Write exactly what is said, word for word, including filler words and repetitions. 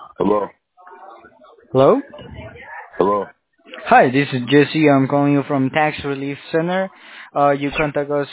Hello. Hello? Hello. Hi, this is Jesse. I'm calling you from Tax Relief Center. Uh, you contact us.